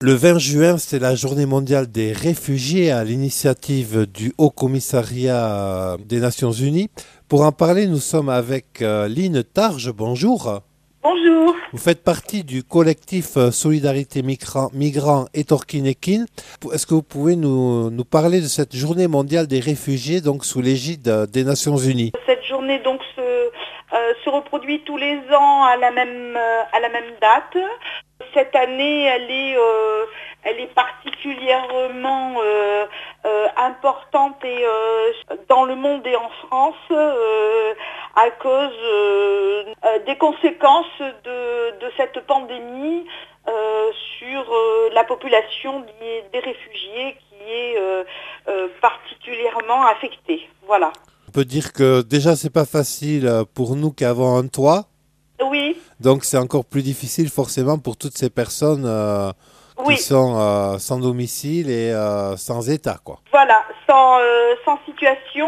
Le 20 juin, c'est la journée mondiale des réfugiés à l'initiative du Haut Commissariat des Nations Unies. Pour en parler, nous sommes avec Line Targe. Bonjour. Bonjour. Vous faites partie du collectif Solidarité Migrants et Torkinekin. Est-ce que vous pouvez nous parler de cette journée mondiale des réfugiés, donc sous l'égide des Nations Unies? Cette journée donc se reproduit tous les ans à la même date. Cette année, elle est particulièrement importante dans le monde et en France à cause des conséquences de cette pandémie sur la population des réfugiés qui est particulièrement affectée. Voilà. On peut dire que déjà, c'est pas facile pour nous qui avons un toit. Oui, Donc c'est encore plus difficile forcément pour toutes ces personnes qui oui. sont sans domicile et sans état, quoi. Voilà, sans situation,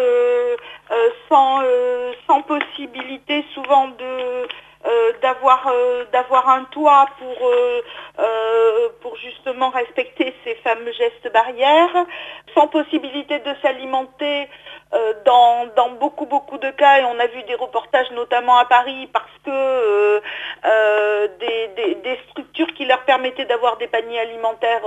sans possibilité souvent d'avoir un toit pour justement respecter ces fameux gestes barrières, sans possibilité de s'alimenter dans beaucoup de cas, et on a vu des reportages notamment à Paris parce que des structures qui leur permettaient d'avoir des paniers alimentaires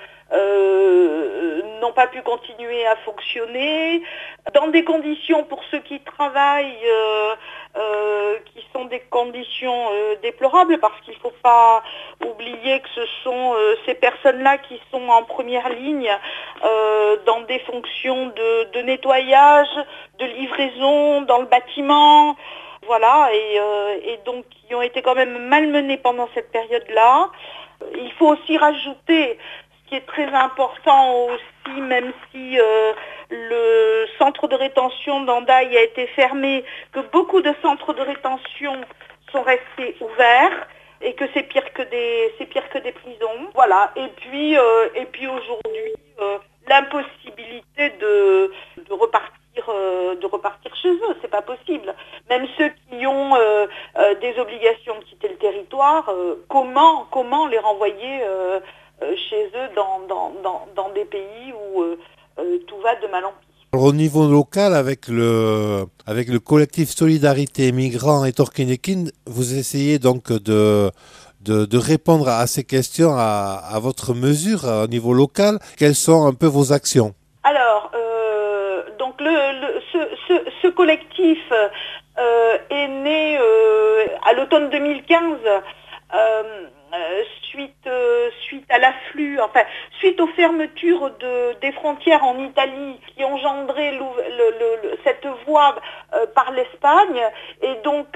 n'ont pas pu continuer à fonctionner, dans des conditions pour ceux qui travaillent qui sont des conditions déplorables, parce qu'il ne faut pas oublier que ce sont ces personnes-là qui sont en première ligne dans des fonctions de nettoyage, de livraison, dans le bâtiment, voilà, et donc qui ont été quand même malmenés pendant cette période-là. Il faut aussi rajouter, ce qui est très important aussi, même si le centre de rétention d'Andaï a été fermé, que beaucoup de centres de rétention sont restés ouverts et que c'est pire que des prisons. Voilà. Et puis aujourd'hui, l'impossibilité de repartir chez eux, c'est pas possible. Même ceux qui ont des obligations de quitter le territoire, comment les renvoyer chez eux dans des pays où tout va de mal en pis. Alors, au niveau local, avec le collectif Solidarité Migrants et Torkinekin, vous essayez donc de répondre à ces questions à votre mesure au niveau local. Quelles sont un peu vos actions? Alors, donc ce collectif est né à l'automne 2015 suite à l'afflux, enfin suite aux fermetures des frontières en Italie qui engendraient cette voie par l'Espagne, et donc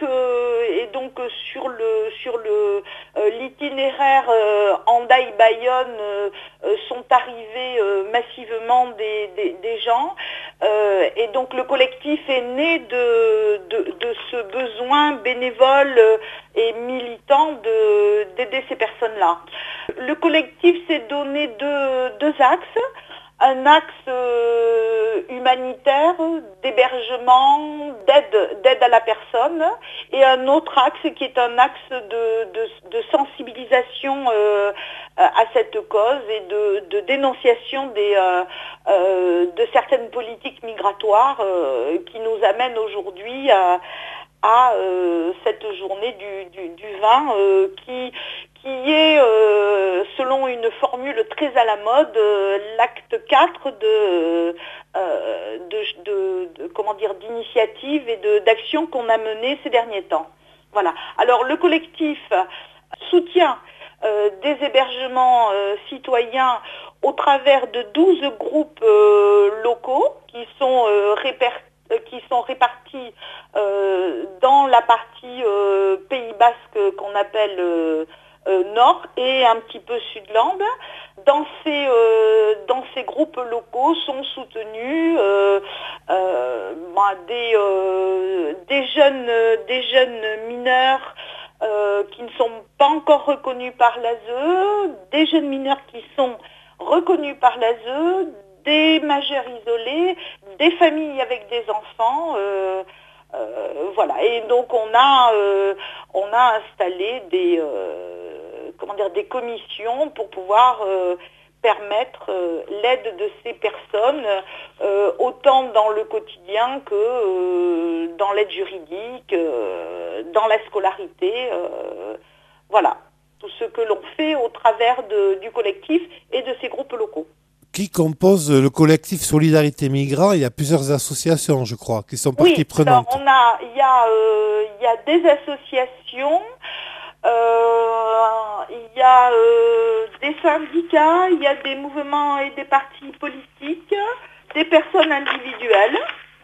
sur l'itinéraire Hendaye-Bayonne sont arrivés massivement des gens, et donc le collectif est né de ce besoin bénévole et militant d'aider ces personnes-là. Le collectif s'est donné deux axes. Un axe humanitaire, d'hébergement, d'aide à la personne, et un autre axe qui est un axe de sensibilisation à cette cause et de dénonciation de certaines politiques migratoires qui nous amènent aujourd'hui à cette journée du 20 qui est, selon une formule très à la mode, l'acte 4 d'initiative et d'action qu'on a mené ces derniers temps. Voilà. Alors le collectif soutient des hébergements citoyens au travers de 12 groupes locaux qui sont répartis dans la partie Pays Basque qu'on appelle Nord et un petit peu Sudland. Dans ces groupes locaux sont soutenus des jeunes mineurs qui ne sont pas encore reconnus par l'ASE, des jeunes mineurs qui sont reconnus par l'ASE, des majeurs isolés, des familles avec des enfants, voilà. Et donc on a installé des commissions pour pouvoir permettre l'aide de ces personnes, autant dans le quotidien que dans l'aide juridique, dans la scolarité, voilà, tout ce que l'on fait au travers du collectif et de ces groupes locaux. Qui compose le collectif Solidarité Migrants? Il y a plusieurs associations, je crois, qui sont partie Oui, alors prenante. il y a des associations, il y a des syndicats, il y a des mouvements et des partis politiques, des personnes individuelles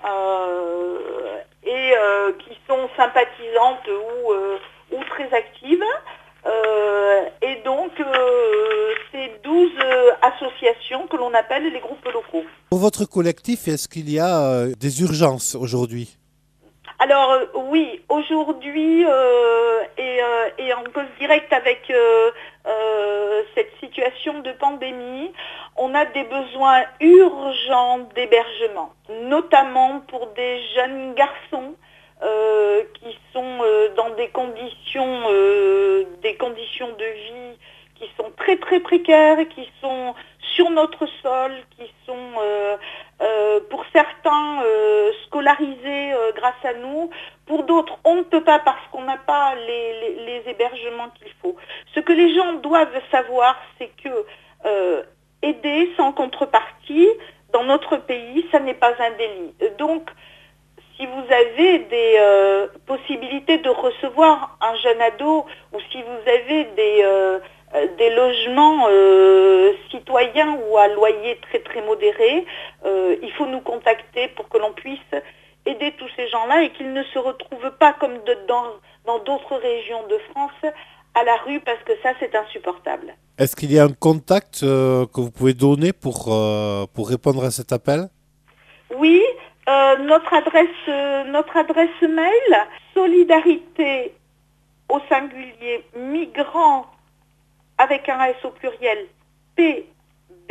qui sont sympathisantes ou très actives. Et donc, c'est 12 associations que l'on appelle les groupes locaux. Pour votre collectif, est-ce qu'il y a des urgences aujourd'hui? Alors oui, aujourd'hui et en cause directe avec cette situation de pandémie, on a des besoins urgents d'hébergement, notamment pour des jeunes garçons qui sont dans des conditions de vie qui sont très très précaires, qui sont sur notre sol, qui sont pour certains scolarisés grâce à nous, pour d'autres on ne peut pas parce qu'on n'a pas les hébergements qu'il faut. Ce que les gens doivent savoir, c'est que aider sans contrepartie dans notre pays, ça n'est pas un délit. Donc si vous avez des possibilités de recevoir un jeune ado ou si vous avez des logements citoyens ou à loyer très très modéré, il faut nous contacter pour que l'on puisse aider tous ces gens-là et qu'ils ne se retrouvent pas comme dans d'autres régions de France à la rue parce que ça c'est insupportable. Est-ce qu'il y a un contact que vous pouvez donner pour répondre à cet appel? Oui, notre adresse mail, solidarité au singulier migrant avec un S au pluriel pb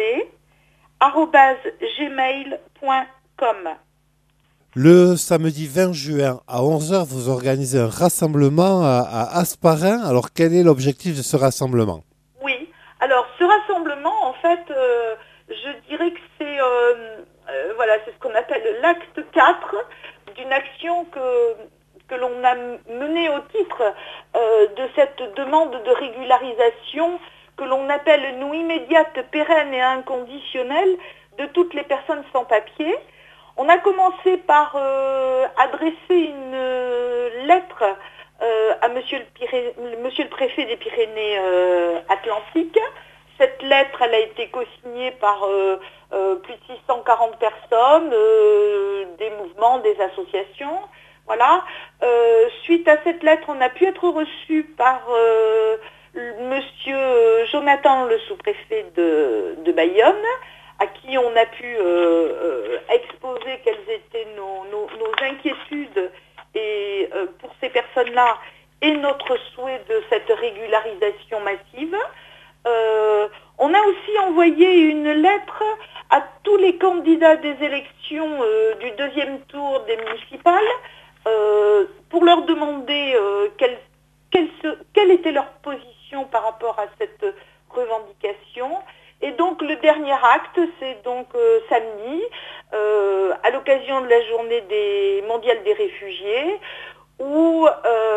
@gmail.com. Le samedi 20 juin à 11 heures, vous organisez un rassemblement à Hasparren. Alors quel est l'objectif de ce rassemblement? Oui, alors ce rassemblement, en fait, je dirais que c'est c'est ce qu'on appelle l'acte 4 d'une action que l'on a menée au titre de cette demande de régularisation que l'on appelle nous immédiate, pérenne et inconditionnelle de toutes les personnes sans papier. On a commencé par adresser une lettre à monsieur le préfet des Pyrénées Atlantiques. Cette lettre, elle a été co-signée par plus de 640 personnes, des mouvements, des associations. Voilà. Suite à cette lettre, on a pu être reçu par monsieur Jonathan, le sous-préfet de Bayonne, à qui on a pu exposer quelles étaient nos inquiétudes et pour ces personnes-là et notre souhait de cette régularisation massive. On a aussi envoyé une lettre à tous les candidats des élections du deuxième tour des municipales pour leur demander quelle était leur position par rapport à cette revendication. Et donc le dernier acte, c'est donc samedi, à l'occasion de la journée mondiale des réfugiés, où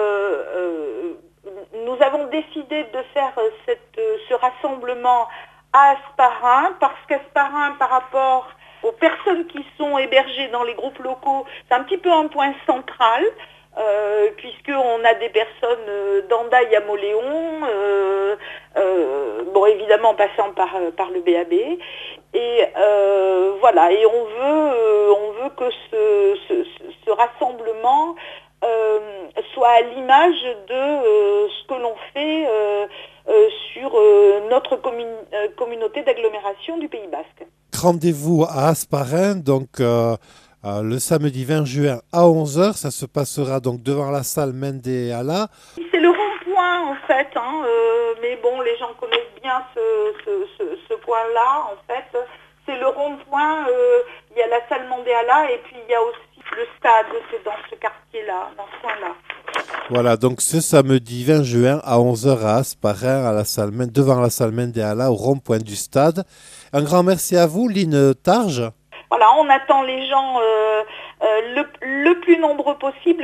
nous avons décidé de faire ce rassemblement à Hasparren, parce qu'Hasparren, par rapport aux personnes qui sont hébergées dans les groupes locaux, c'est un petit peu un point central, puisqu'on a des personnes d'Andaille à Moléon, évidemment en passant par le BAB, et voilà, et on veut que ce rassemblement soit à l'image de ce que l'on fait sur notre communauté d'agglomération du Pays Basque. Rendez-vous à Hasparren, donc le samedi 20 juin à 11 heures. Ça se passera donc devant la salle Mendéala. C'est le rond-point en fait, mais bon, les gens connaissent bien ce point-là en fait. C'est le rond-point, il y a la salle Mandéala et puis il y a aussi le stade, c'est dans ce quartier-là, dans ce coin-là. Voilà, donc ce samedi 20 juin à 11 heures à Hasparren, à la salle, devant la salle Mendéala, au rond-point du stade. Un grand merci à vous, Lynn Targe. Voilà, on attend les gens le plus nombreux possible,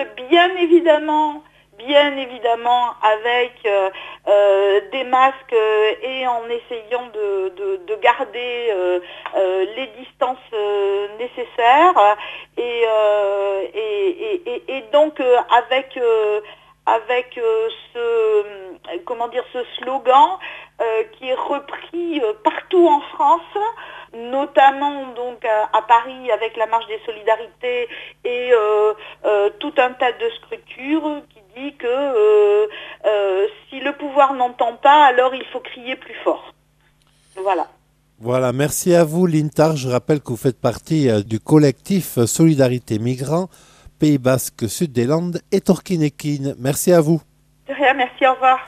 bien évidemment avec des masques et en essayant de garder les distances nécessaires et donc avec ce slogan qui est repris partout en France, notamment donc à Paris avec la marche des solidarités et tout un tas de structures qui dit que si le pouvoir n'entend pas, alors il faut crier plus fort. Voilà. Voilà, merci à vous, Lynn Targe. Je rappelle que vous faites partie du collectif Solidarité Migrants, Pays Basque, Sud des Landes et Torkinekin. Merci à vous. De rien, merci, au revoir.